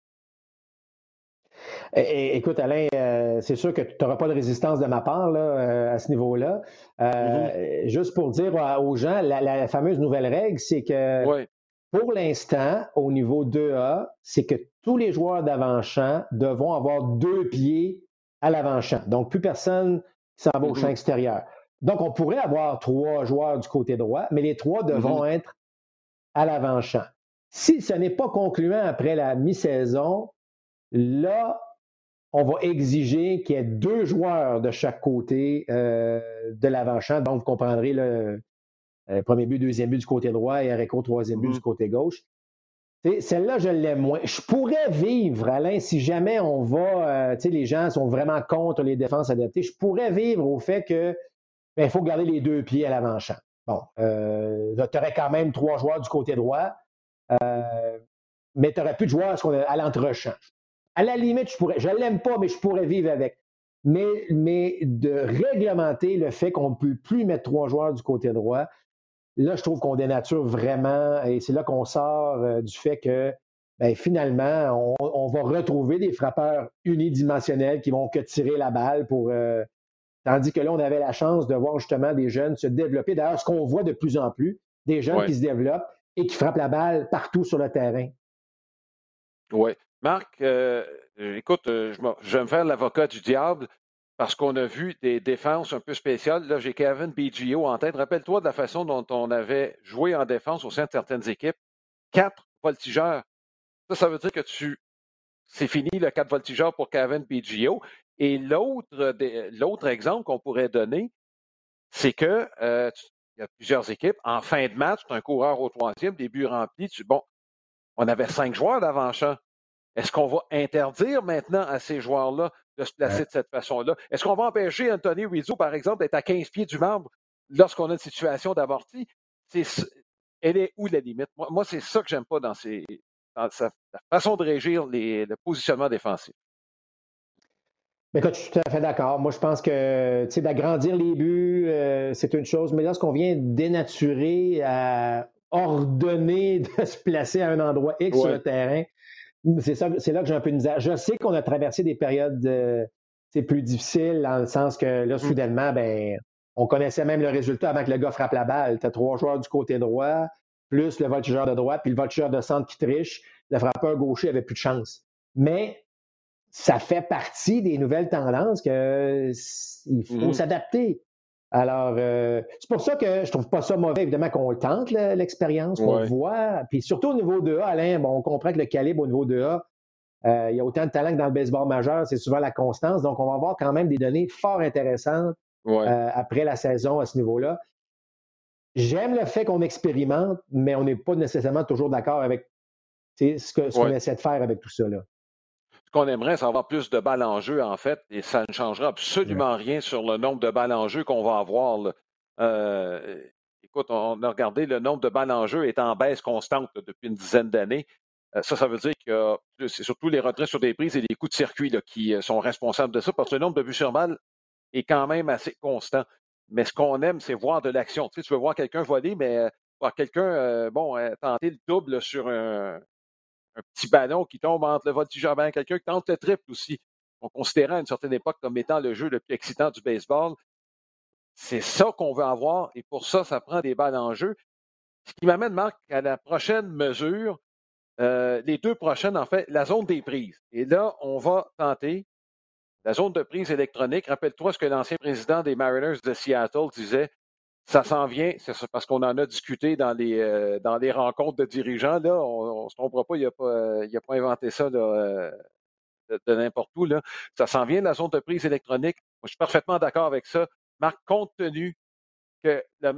É, écoute, Alain, euh, c'est sûr que tu n'auras pas de résistance de ma part là, euh, à ce niveau-là. Euh, mm-hmm. Juste pour dire aux gens, la, la fameuse nouvelle règle, c'est que ouais. pour l'instant, au niveau deux A, c'est que tous les joueurs d'avant-champ devront avoir deux pieds à l'avant-champ. Donc, plus personne s'en va mm-hmm. au champ extérieur. Donc, on pourrait avoir trois joueurs du côté droit, mais les trois devront mm-hmm. être à l'avant-champ. Si ce n'est pas concluant après la mi-saison, là, on va exiger qu'il y ait deux joueurs de chaque côté euh, de l'avant-champ. Donc, vous comprendrez le, le premier but, deuxième but du côté droit et Areco, troisième but mmh. du côté gauche. T'sais, celle-là, je l'aime moins. Je pourrais vivre, Alain, si jamais on va, euh, tu sais, les gens sont vraiment contre les défenses adaptées, je pourrais vivre au fait que ben, il faut garder les deux pieds à l'avant-champ. Bon, euh, tu aurais quand même trois joueurs du côté droit, euh, mais tu n'aurais plus de joueurs à l'entre-champ. À la limite, je pourrais, je ne l'aime pas, mais je pourrais vivre avec. Mais, mais de réglementer le fait qu'on ne peut plus mettre trois joueurs du côté droit, là, je trouve qu'on dénature vraiment, et c'est là qu'on sort euh, du fait que ben, finalement, on, on va retrouver des frappeurs unidimensionnels qui vont que tirer la balle pour. Euh, tandis que là, on avait la chance de voir justement des jeunes se développer. D'ailleurs, ce qu'on voit de plus en plus, des jeunes ouais. qui se développent et qui frappent la balle partout sur le terrain. Oui. Marc, euh, écoute, euh, je, je vais me faire l'avocat du diable. parce qu'on a vu des défenses un peu spéciales. Là, j'ai Kevin Biggio en tête. Rappelle-toi de la façon dont on avait joué en défense au sein de certaines équipes. Quatre voltigeurs. Ça, ça veut dire que tu c'est fini le quatre voltigeurs pour Kevin Biggio. Et l'autre, l'autre exemple qu'on pourrait donner, c'est que euh, tu, il y a plusieurs équipes. En fin de match, tu as un coureur au troisième, début rempli. Tu, bon, on avait cinq joueurs d'avant-champ. Est-ce qu'on va interdire maintenant à ces joueurs-là de se placer de cette façon-là? Est-ce qu'on va empêcher Anthony Rizzo, par exemple, d'être à quinze pieds du marbre lorsqu'on a une situation d'amorti? C'est, elle est où la limite? Moi, moi c'est ça que j'aime pas dans, ces, dans sa la façon de régir les, le positionnement défensif. Mais écoute, je suis tout à fait d'accord. Moi, je pense que, tu sais, d'agrandir les buts, euh, c'est une chose, mais lorsqu'on vient dénaturer, à ordonner de se placer à un endroit X sur le Ouais. terrain, c'est ça, c'est là que j'ai un peu de misère. Je sais qu'on a traversé des périodes euh, plus difficiles, dans le sens que là, Hum, soudainement, ben, on connaissait même le résultat avant que le gars frappe la balle. Tu as trois joueurs du côté droit, plus le voltigeur de droite, puis le voltigeur de centre qui triche. Le frappeur gaucher avait plus de chance. Mais ça fait partie des nouvelles tendances qu'il faut hum, s'adapter. Alors, euh, c'est pour ça que je trouve pas ça mauvais, évidemment, qu'on le tente, l'expérience, qu'on le ouais. voit. Puis surtout au niveau deux A, Alain, bon, on comprend que le calibre au niveau deux A, euh, il y a autant de talent que dans le baseball majeur, c'est souvent la constance. Donc, on va avoir quand même des données fort intéressantes Ouais. euh, après la saison à ce niveau-là. J'aime le fait qu'on expérimente, mais on n'est pas nécessairement toujours d'accord avec ce qu'on ce qu'on Ouais. essaie de faire avec tout ça. Là. Ce qu'on aimerait, c'est avoir plus de balles en jeu, en fait, et ça ne changera Ouais. absolument rien sur le nombre de balles en jeu qu'on va avoir. Là. Euh, écoute, on a regardé le nombre de balles en jeu est en baisse constante là, depuis une dizaine d'années. Euh, ça, ça veut dire que c'est surtout les retraits sur des prises et les coups de circuit là, qui euh, sont responsables de ça, parce que le nombre de buts sur balle est quand même assez constant. Mais ce qu'on aime, c'est voir de l'action. Tu sais, tu veux voir quelqu'un voler, mais euh, voir quelqu'un euh, bon, euh, tenter le double sur un, un petit ballon qui tombe entre le voltigeur blanc, quelqu'un qui tente le triple aussi. On considérait à une certaine époque comme étant le jeu le plus excitant du baseball. C'est ça qu'on veut avoir et pour ça, ça prend des balles en jeu. Ce qui m'amène, Marc, à la prochaine mesure, euh, les deux prochaines, en fait, la zone des prises. Et là, on va tenter la zone de prise électronique. Rappelle-toi ce que l'ancien président des Mariners de Seattle disait. Ça s'en vient, c'est parce qu'on en a discuté dans les, euh, dans les rencontres de dirigeants. Là, on ne se trompera pas, il n'a pas, euh, il a pas inventé ça là, euh, de, de n'importe où. Là. Ça s'en vient de la zone de prise électronique. Moi, je suis parfaitement d'accord avec ça. Marc, compte tenu que le,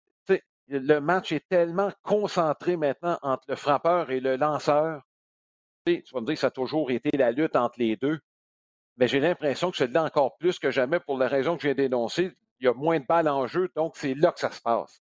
le match est tellement concentré maintenant entre le frappeur et le lanceur, tu vas me dire que ça a toujours été la lutte entre les deux, mais j'ai l'impression que c'est là encore plus que jamais pour la raison que je viens d'énoncer. Il y a moins de balles en jeu, donc c'est là que ça se passe.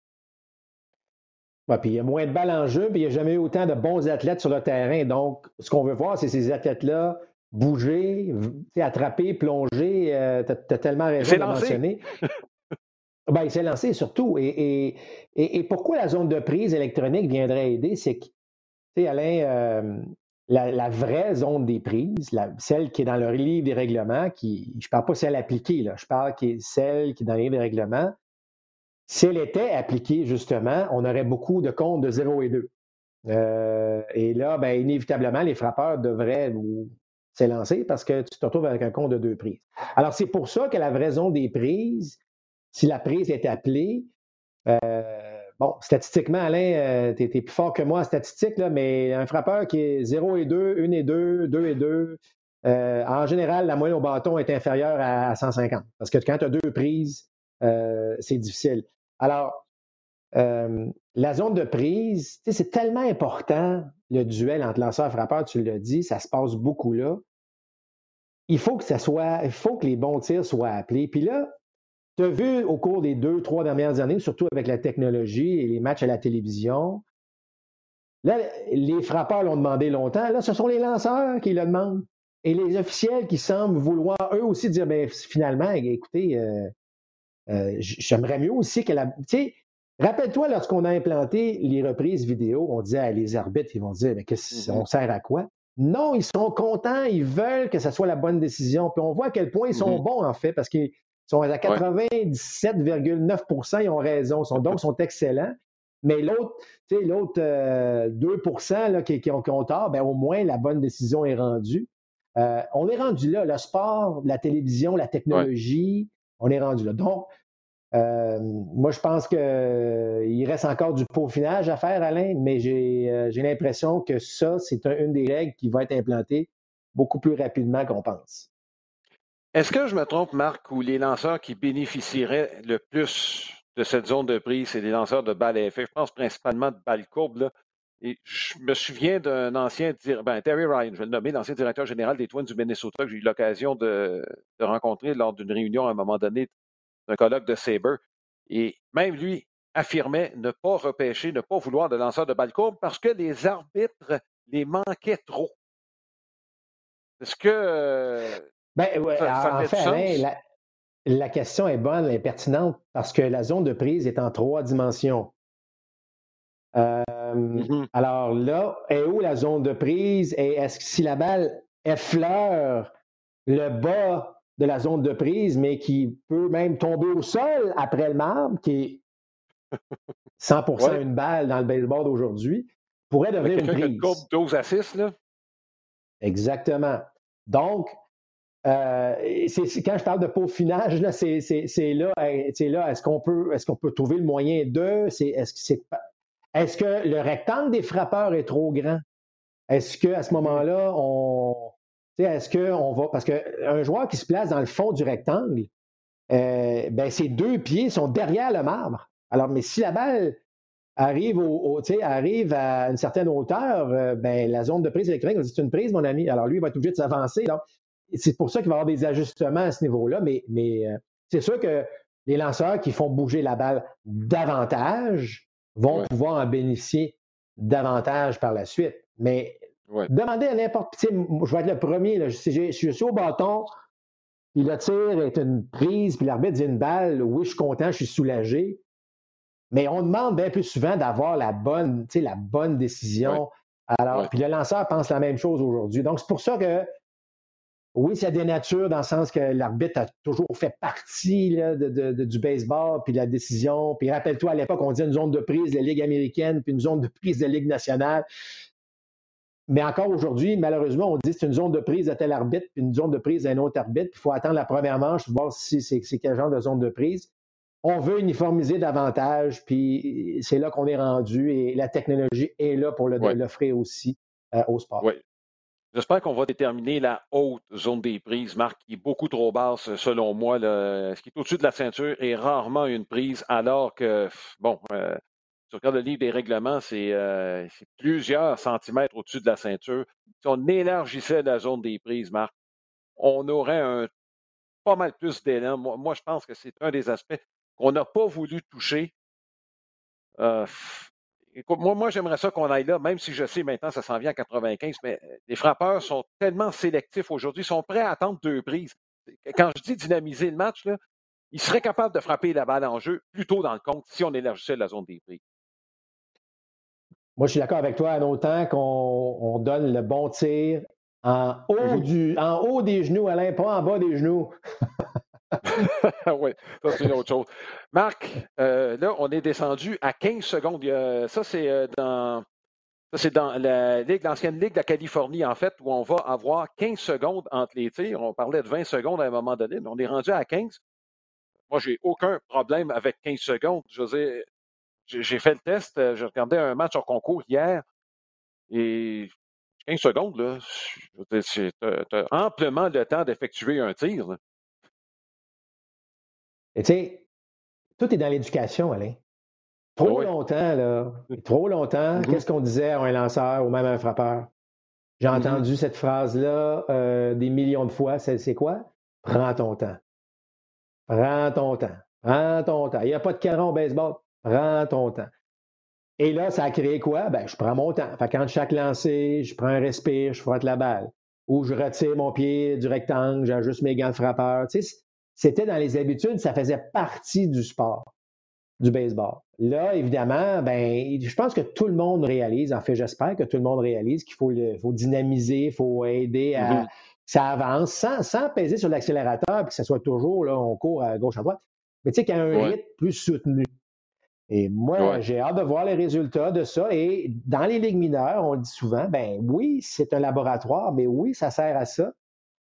Ouais, puis il y a moins de balles en jeu, puis il n'y a jamais eu autant de bons athlètes sur le terrain. Donc, ce qu'on veut voir, c'est ces athlètes-là bouger, attraper, plonger. Euh, tu as tellement raison C'est de le lancé. mentionner. Ben, il s'est lancé surtout. Et, et, et, et, pourquoi la zone de prise électronique viendrait aider? C'est que, tu sais, Alain, euh, la, la, vraie zone des prises, la, celle qui est dans le livre des règlements, qui, je ne parle pas celle appliquée, là, je parle qui est celle qui est dans le livre des règlements. Si elle était appliquée, justement, on aurait beaucoup de comptes de zéro et deux. Euh, et là, ben, inévitablement, les frappeurs devraient s'élancer parce que tu te retrouves avec un compte de deux prises. Alors, c'est pour ça que la vraie zone des prises, si la prise est appelée, euh, bon, statistiquement, Alain, euh, tu es plus fort que moi en statistique, là, mais un frappeur qui est zéro et deux, un et deux, deux et deux, euh, en général, la moyenne au bâton est inférieure à cent cinquante. Parce que quand tu as deux prises, euh, c'est difficile. Alors, euh, la zone de prise, c'est tellement important, le duel entre lanceur et frappeur, tu l'as dit, ça se passe beaucoup là. Il faut que ça soit, il faut que les bons tirs soient appelés. Puis là, tu as vu au cours des deux, trois dernières années, surtout avec la technologie et les matchs à la télévision, là, les frappeurs l'ont demandé longtemps. Là, ce sont les lanceurs qui le demandent. Et les officiels qui semblent vouloir eux aussi dire, bien, finalement, écoutez, euh, euh, j'aimerais mieux aussi que la. Tu sais, rappelle-toi, lorsqu'on a implanté les reprises vidéo, on disait à les arbitres, ils vont dire, mais qu'est-ce, on Mm-hmm. sert à quoi? Non, ils sont contents, ils veulent que ce soit la bonne décision. Puis on voit à quel point ils sont Mm-hmm. bons, en fait, parce qu'ils sont à quatre-vingt-dix-sept virgule neuf pour cent, ils ont raison, sont, donc ils sont excellents. Mais l'autre, tu sais, l'autre euh, deux pour cent là, qui, qui, ont, qui ont tort, ben, au moins la bonne décision est rendue. Euh, on est rendu là. Le sport, la télévision, la Ouais. technologie, on est rendu là. Donc, euh, moi, je pense qu'il reste encore du peaufinage à faire, Alain, mais j'ai euh, j'ai l'impression que ça, c'est un- une des règles qui va être implantée beaucoup plus rapidement qu'on pense. Est-ce que je me trompe, Marc, où les lanceurs qui bénéficieraient le plus de cette zone de prise, c'est les lanceurs de balles à effet? Je pense principalement de balles courbes, là. Et je me souviens d'un ancien, dir- ben, Terry Ryan, je vais le nommer, l'ancien directeur général des Twins du Minnesota, que j'ai eu l'occasion de, de rencontrer lors d'une réunion à un moment donné d'un colloque de Sabre. Et même lui affirmait ne pas repêcher, ne pas vouloir de lanceurs de balles courbes parce que les arbitres les manquaient trop. Est-ce que euh, Ben, ouais, ça, ça en en fait du fait, Alain, sens? la, la question est bonne, elle est pertinente parce que la zone de prise est en trois dimensions. Euh, Mhm. alors là, est où la zone de prise? Et est-ce que si la balle effleure le bas de la zone de prise, mais qui peut même tomber au sol après le marbre, qui est cent pour cent Oui, une balle dans le baseball d'aujourd'hui, pourrait avec devenir une quelqu'un qui a une courbe prise. douze à six, là. Exactement. Donc, euh, c'est, c'est- quand je parle de peaufinage, là, c'est, c'est, c'est là, euh, c'est là, est-ce qu'on peut, est-ce qu'on peut trouver le moyen de, c'est, est-ce que c'est, est-ce que le rectangle des frappeurs est trop grand? Est-ce qu'à ce Mhm. moment-là, on, tu sais, est-ce qu'on va, parce qu'un joueur qui se place dans le fond du rectangle, euh, ben, ses deux pieds sont derrière le marbre. Alors, mais si la balle arrive, au, au- tu sais, arrive à une certaine hauteur, euh, ben, la zone de prise électronique, on dit, c'est une prise, mon ami. Alors, lui, il va être obligé de s'avancer. Donc, c'est pour ça qu'il va y avoir des ajustements à ce niveau-là, mais, mais euh, c'est sûr que les lanceurs qui font bouger la balle davantage vont Ouais, pouvoir en bénéficier davantage par la suite. Mais ouais. demandez à n'importe qui, je vais être le premier, là, si je, je suis au bâton, puis le tir est une prise, puis l'arbitre dit une balle, oui, je suis content, je suis soulagé. Mais on demande bien plus souvent d'avoir la bonne, tu sais, la bonne Ouais, décision. Alors, ouais. puis le lanceur pense la même chose aujourd'hui. Donc, c'est pour ça que, oui, ça dénature dans le sens que l'arbitre a toujours fait partie là, de, de, de, du baseball, puis de la décision. Puis rappelle-toi, à l'époque, on disait une zone de prise de la Ligue américaine, puis une zone de prise de la Ligue nationale. Mais encore aujourd'hui, malheureusement, on dit que c'est une zone de prise de tel arbitre, puis une zone de prise d'un autre arbitre. Puis il faut attendre la première manche pour voir si c'est, c'est quel genre de zone de prise. On veut uniformiser davantage, puis c'est là qu'on est rendu et la technologie est là pour le, Ouais, l'offrir aussi euh, au sport. ouais. J'espère qu'on va déterminer la haute zone des prises, Marc, qui est beaucoup trop basse, selon moi. Là. Ce qui est au-dessus de la ceinture est rarement une prise, alors que, bon, euh, si tu regardes le livre des règlements, c'est euh, c'est plusieurs centimètres au-dessus de la ceinture. Si on élargissait la zone des prises, Marc, on aurait un pas mal plus d'élan. Moi, moi, je pense que c'est un des aspects qu'on n'a pas voulu toucher. Euh, écoute, moi, moi j'aimerais ça qu'on aille là, même si je sais maintenant ça s'en vient à quatre-vingt-quinze, mais euh, les frappeurs sont tellement sélectifs aujourd'hui, ils sont prêts à attendre deux prises. Quand je dis dynamiser le match, là, ils seraient capables de frapper la balle en jeu plus tôt dans le compte si on élargissait la zone des prises. Moi, je suis d'accord avec toi, en autant qu'on on donne le bon tir en haut, Mhm. du, en haut des genoux, Alain, pas en bas des genoux. Oui, ça c'est une autre chose. Marc, euh, là, on est descendu à quinze secondes. Il y a- ça, c'est euh, dans Ça, c'est dans la Ligue, l'ancienne Ligue de la Californie, en fait, où on va avoir quinze secondes entre les tirs. On parlait de vingt secondes à un moment donné, mais on est rendu à quinze. Moi, j'ai aucun problème avec quinze secondes. Je veux dire, j'ai j'ai fait le test. euh, J'ai regardé un match en concours hier et quinze secondes, là, je veux dire, c'est- t'as, t'as amplement le temps d'effectuer un tir. Là. Et tu sais, tout est dans l'éducation, Alain. Ah Trop oui. longtemps, là, trop longtemps, Mhm, qu'est-ce qu'on disait à un lanceur ou même à un frappeur? J'ai mhm. entendu cette phrase-là euh, des millions de fois. C'est, c'est quoi? Prends ton temps. Prends ton temps. Prends ton temps. Il n'y a pas de caron au baseball. Prends ton temps. Et là, ça a créé quoi? Ben, je prends mon temps. Fait que quand chaque lancer, je prends un respire, je frotte la balle. Ou je retire mon pied du rectangle, j'ajuste mes gants de frappeur. Tu sais, c'était dans les habitudes, ça faisait partie du sport, du baseball. Là, évidemment, ben, je pense que tout le monde réalise, en fait, j'espère que tout le monde réalise qu'il faut, le, faut dynamiser, il faut aider à Mhm. que ça avance sans, sans peser sur l'accélérateur et que ça soit toujours, là, on court à gauche, à droite. Mais tu sais, qu'il y a un Ouais, rythme plus soutenu. Et moi, ouais. j'ai hâte de voir les résultats de ça. Et dans les ligues mineures, on dit souvent, ben oui, c'est un laboratoire, mais oui, ça sert à ça.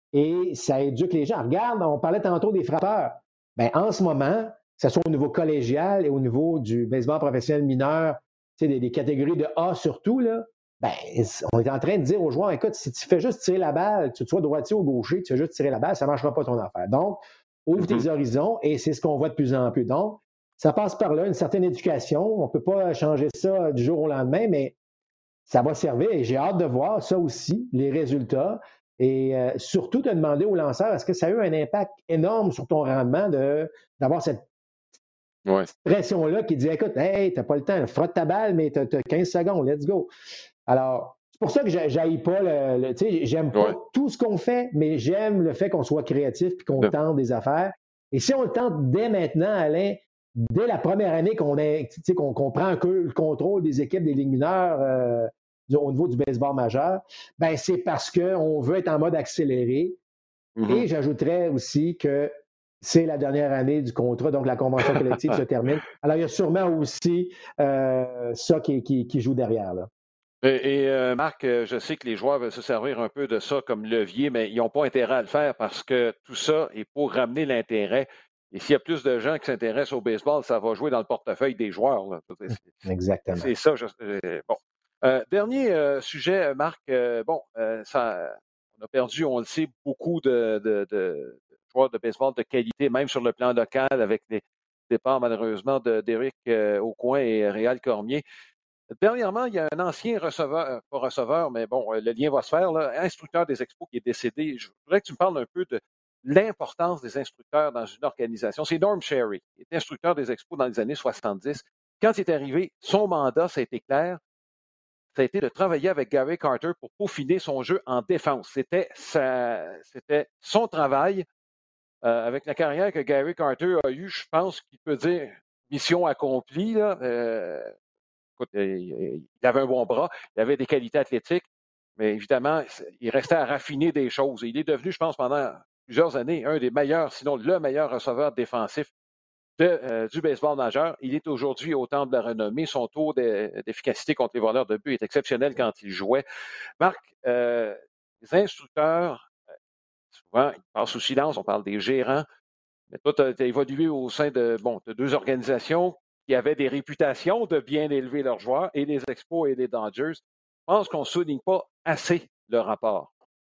et ça éduque les gens. Regarde, on parlait tantôt des frappeurs. Bien, en ce moment, que ce soit au niveau collégial et au niveau du baseball professionnel mineur, tu sais, des, des catégories de A surtout, là, ben, on est en train de dire aux joueurs, écoute, si tu fais juste tirer la balle, que tu sois droitier ou gaucher, tu fais juste tirer la balle, ça ne marchera pas ton affaire. Donc, ouvre Mm-hmm. tes horizons et c'est ce qu'on voit de plus en plus. Donc, ça passe par là, une certaine éducation. On ne peut pas changer ça du jour au lendemain, mais ça va servir et j'ai hâte de voir ça aussi, les résultats. Et euh, surtout, te demander aux lanceurs, est-ce que ça a eu un impact énorme sur ton rendement de, d'avoir cette Ouais. pression-là qui dit, écoute, hey, t'as pas le temps, frotte ta balle, mais t'as, t'as quinze secondes, let's go. Alors, c'est pour ça que j'haïs pas le, le tu sais, j'aime pas Ouais. tout ce qu'on fait, mais j'aime le fait qu'on soit créatif et qu'on De... tente des affaires. Et si on le tente dès maintenant, Alain, dès la première année qu'on, est, tu sais, qu'on, qu'on prend un peu le contrôle des équipes des ligues mineures euh, au niveau du baseball majeur, ben c'est parce qu'on veut être en mode accéléré. Mm-hmm. Et j'ajouterais aussi que c'est la dernière année du contrat, donc la convention collective se termine. Alors, il y a sûrement aussi euh, ça qui, qui, qui joue derrière, là. Et, et euh, Marc, je sais que les joueurs veulent se servir un peu de ça comme levier, mais ils n'ont pas intérêt à le faire parce que tout ça est pour ramener l'intérêt. Et s'il y a plus de gens qui s'intéressent au baseball, ça va jouer dans le portefeuille des joueurs, là. C'est, exactement. C'est ça. Je, euh, bon. Euh, dernier euh, sujet, Marc. Euh, bon, euh, ça, on a perdu, on le sait, beaucoup de, de, de, de joueurs de baseball de qualité, même sur le plan local, avec les départs malheureusement de, d'Éric euh, Aucoin et Réal Cormier. Dernièrement, il y a un ancien receveur, pas receveur, mais bon, le lien va se faire, là, instructeur des Expos qui est décédé. Je voudrais que tu me parles un peu de l'importance des instructeurs dans une organisation. C'est Norm Sherry, qui était instructeur des Expos dans les années soixante-dix. Quand il est arrivé, son mandat, ça a été clair, ça a été de travailler avec Gary Carter pour peaufiner son jeu en défense. C'était, sa, c'était son travail. Euh, avec la carrière que Gary Carter a eue, je pense qu'il peut dire mission accomplie, là. Euh, Écoute, il avait un bon bras, il avait des qualités athlétiques, mais évidemment, il restait à raffiner des choses. Il est devenu, je pense, pendant plusieurs années, un des meilleurs, sinon le meilleur receveur défensif de, euh, du baseball majeur. Il est aujourd'hui au temple de la renommée. Son taux d'efficacité contre les voleurs de but est exceptionnel quand il jouait. Marc, euh, les instructeurs, souvent, ils passent sous silence. On parle des gérants. Mais toi, tu as évolué au sein de, bon, de deux organisations qui avaient des réputations de bien élever leurs joueurs, et les Expos et les Dodgers. Je pense qu'on ne souligne pas assez le rapport.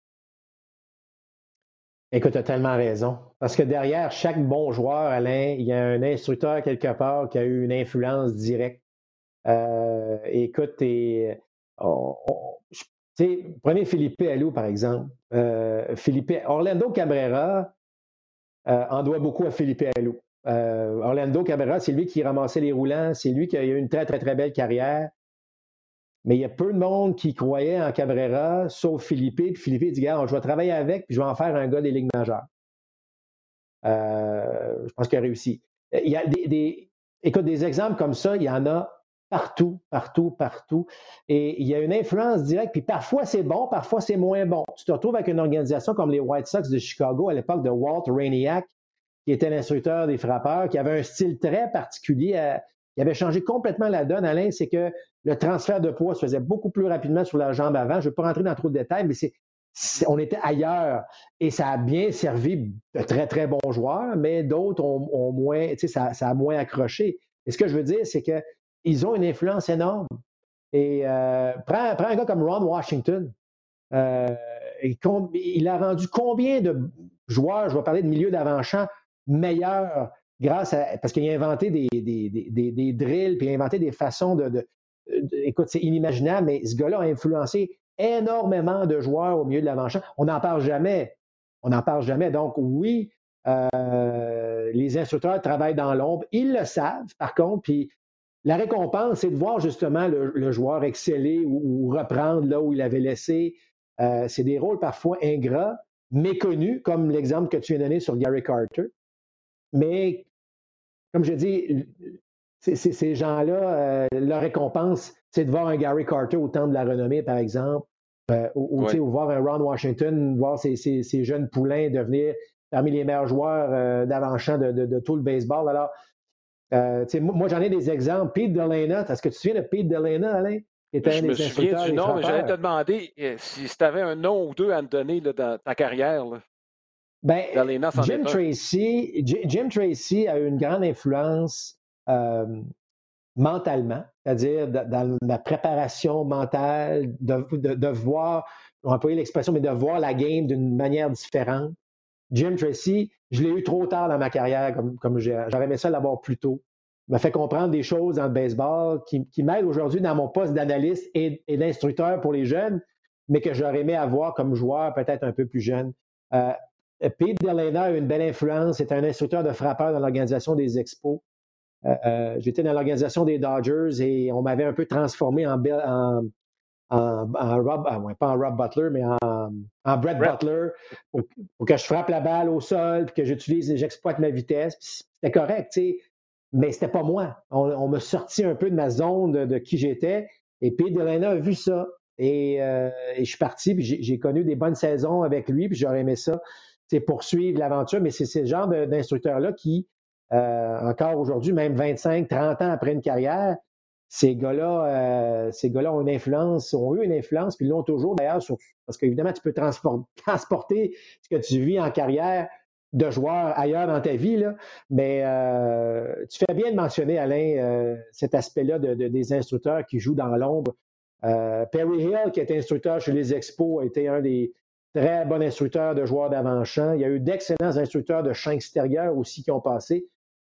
Écoute, tu as tellement raison. Parce que derrière chaque bon joueur, Alain, il y a un instructeur quelque part qui a eu une influence directe. Euh, écoute, et, on, on, prenez Felipe Alou, par exemple. Euh, Felipe, Orlando Cabrera euh, en doit beaucoup à Felipe Alou. Euh, Orlando Cabrera, c'est lui qui ramassait les roulants, c'est lui qui a eu une très, très, très belle carrière. Mais il y a peu de monde qui croyait en Cabrera, sauf Felipe. Puis Felipe dit, gars, je vais travailler avec, puis je vais en faire un gars des ligues majeures. Euh, je pense qu'il a réussi. Il y a des, des, écoute, des exemples comme ça, il y en a partout, partout, partout. Et il y a une influence directe, puis parfois c'est bon, parfois c'est moins bon. Tu te retrouves avec une organisation comme les White Sox de Chicago à l'époque de Walt Rainiac, qui était l'instructeur des frappeurs, qui avait un style très particulier, à, qui avait changé complètement la donne, Alain, c'est que le transfert de poids se faisait beaucoup plus rapidement sur la jambe avant. Je ne vais pas rentrer dans trop de détails, mais c'est, c'est, on était ailleurs et ça a bien servi de très, très bons joueurs, mais d'autres ont, ont moins, tu sais, ça, ça a moins accroché. Et ce que je veux dire, c'est qu'ils ont une influence énorme. Et euh, prends, prends un gars comme Ron Washington. Euh, il, il a rendu combien de joueurs, je vais parler de milieu d'avant-champ, meilleurs grâce à. Parce qu'il a inventé des, des, des, des drills, puis il a inventé des façons de, de, de. Écoute, c'est inimaginable, mais ce gars-là a influencé énormément de joueurs au milieu de l'avant-champ. On n'en parle jamais. On n'en parle jamais. Donc, oui, euh, les instructeurs travaillent dans l'ombre. Ils le savent, par contre, puis la récompense, c'est de voir justement le, le joueur exceller ou, ou reprendre là où il avait laissé. Euh, c'est des rôles parfois ingrats, méconnus, comme l'exemple que tu viens donné sur Gary Carter. Mais, comme je dis, c'est, c'est, ces gens-là, euh, leur récompense, c'est de voir un Gary Carter au temps de la renommée, par exemple, euh, ou, ouais. ou voir un Ron Washington, voir ces, ces, ces jeunes poulains devenir parmi les meilleurs joueurs euh, d'avant-champ de, de, de tout le baseball. Alors, euh, moi, j'en ai des exemples. Pete Delana, est-ce que tu te souviens de Pete Delana, Alain? qui était un Je me des souviens instructeurs du des nom, mais j'allais te frappeurs. demander euh, si, si tu avais un nom ou deux à me donner là, dans ta carrière. Là. Ben, Dalena, c'en Jim est un. Tracy, J- Jim Tracy a eu une grande influence euh, mentalement, c'est-à-dire de- dans la préparation mentale, de, de, de voir, on va employer l'expression, mais de voir la game d'une manière différente. Jim Tracy, je l'ai eu trop tard dans ma carrière, comme, comme j'ai- j'aurais aimé ça l'avoir plus tôt. Il m'a fait comprendre des choses dans le baseball qui, qui m'aident aujourd'hui dans mon poste d'analyste et, et d'instructeur pour les jeunes, mais que j'aurais aimé avoir comme joueur peut-être un peu plus jeune. Euh, Pete Delana a une belle influence. C'est un instructeur de frappeur dans l'organisation des Expos. Euh, euh, j'étais dans l'organisation des Dodgers et on m'avait un peu transformé en, en, en, en Rob, ah, ouais, pas en Rob Butler, mais en, en Brett Brett. Butler pour, pour, que je frappe la balle au sol, puis que j'utilise, j'exploite ma vitesse. C'était correct, tu sais, mais c'était pas moi. On, on m'a sorti un peu de ma zone de, de qui j'étais. Et Pete Delana a vu ça. Et, euh, et je suis parti, puis j'ai, j'ai connu des bonnes saisons avec lui, puis j'aurais aimé ça, c'est poursuivre l'aventure. Mais c'est ce genre de, d'instructeur-là qui, euh, encore aujourd'hui, même vingt-cinq, trente ans après une carrière, ces gars-là, euh, ces gars-là ont une influence, ont eu une influence, puis l'ont toujours d'ailleurs, sur, parce qu'évidemment, tu peux transporter ce que tu vis en carrière de joueur ailleurs dans ta vie, là, mais euh, tu fais bien de mentionner, Alain, euh, cet aspect-là de, de, des instructeurs qui jouent dans l'ombre. Euh, Perry Hill, qui est instructeur chez les Expos, a été un des très bons instructeurs de joueurs d'avant-champ. Il y a eu d'excellents instructeurs de champ extérieur aussi qui ont passé.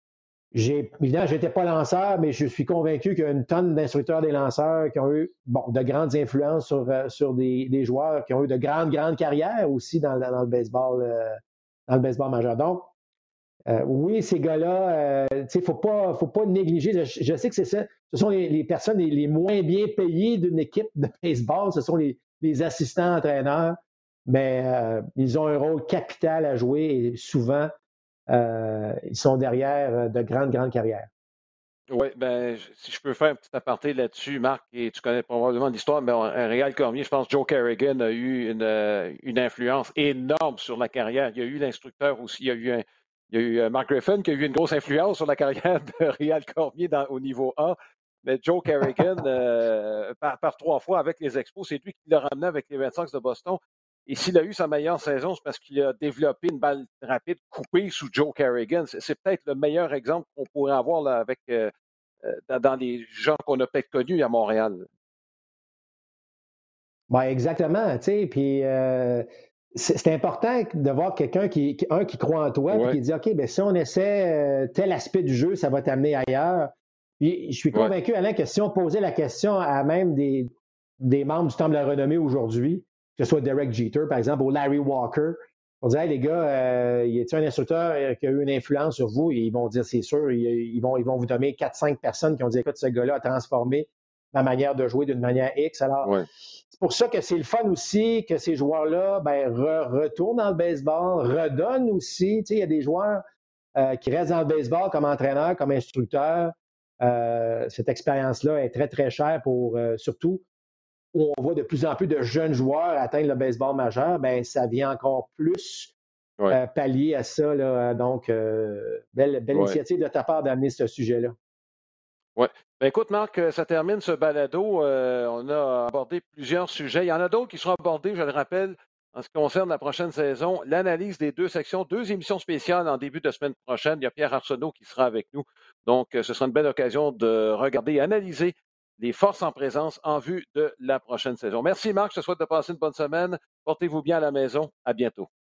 J'ai, évidemment, je n'étais pas lanceur, mais je suis convaincu qu'il y a une tonne d'instructeurs des lanceurs qui ont eu bon, de grandes influences sur, euh, sur des, des joueurs qui ont eu de grandes, grandes carrières aussi dans, dans le baseball, euh, dans le baseball majeur. Donc, euh, oui, ces gars-là, euh, il ne faut pas, faut pas négliger. Je, je sais que c'est ça. Ce sont les, les personnes les, les moins bien payées d'une équipe de baseball. Ce sont les, les assistants entraîneurs, mais euh, ils ont un rôle capital à jouer et souvent, euh, ils sont derrière de grandes, grandes carrières. Oui, ben, je- si je peux faire un petit aparté là-dessus, Marc, et tu connais probablement l'histoire, mais un Réal Cormier, je pense que Joe Carrigan a eu une, euh, une influence énorme sur la carrière. Il y a eu l'instructeur aussi, il y a eu, un, il y a eu euh, Mark Griffin qui a eu une grosse influence sur la carrière de Réal Cormier dans, au niveau A. Mais Joe Carrigan, euh, par, par trois fois avec les Expos, c'est lui qui l'a ramené avec les Red Sox de Boston. Et s'il a eu sa meilleure saison, c'est parce qu'il a développé une balle rapide coupée sous Joe Carrigan. C'est, c'est peut-être le meilleur exemple qu'on pourrait avoir là, avec euh, euh, dans, dans les gens qu'on a peut-être connus à Montréal. Ben, exactement, tu sais, puis euh, c'est c'est important de voir quelqu'un qui, qui- un, qui croit en toi, puis Oui, qui dit, OK, ben si on essaie euh, tel aspect du jeu, ça va t'amener ailleurs. Puis je suis oui. convaincu, Alain, que si on posait la question à même des, des membres du Temple de la Renommée aujourd'hui, que ce soit Derek Jeter, par exemple, ou Larry Walker, on dirait, hey, les gars, euh, y a-t-il un instructeur euh, qui a eu une influence sur vous? Et ils vont dire, c'est sûr, ils, ils vont, ils vont vous donner quatre cinq personnes qui ont dit, écoute, ce gars-là a transformé ma manière de jouer d'une manière X. Alors, Oui. c'est pour ça que c'est le fun aussi que ces joueurs-là ben, re- retournent dans le baseball, redonnent aussi. Tu sais, il y a des joueurs euh, qui restent dans le baseball comme entraîneur, comme instructeur. Euh, cette expérience-là est très, très chère pour euh, surtout où on voit de plus en plus de jeunes joueurs atteindre le baseball majeur. Ben, ça vient encore plus Oui, euh, pallier à ça. Là. Donc, euh, belle, belle oui. initiative de ta part d'amener ce sujet-là. Ouais. Ben, écoute, Marc, euh, ça termine ce balado. Euh, on a abordé plusieurs sujets. Il y en a d'autres qui seront abordés, je le rappelle, en ce qui concerne la prochaine saison. L'analyse des deux sections, deux émissions spéciales en début de semaine prochaine. Il y a Pierre Arsenault qui sera avec nous. Donc, euh, ce sera une belle occasion de regarder et analyser les forces en présence en vue de la prochaine saison. Merci, Marc. Je te souhaite de passer une bonne semaine. Portez-vous bien à la maison. À bientôt.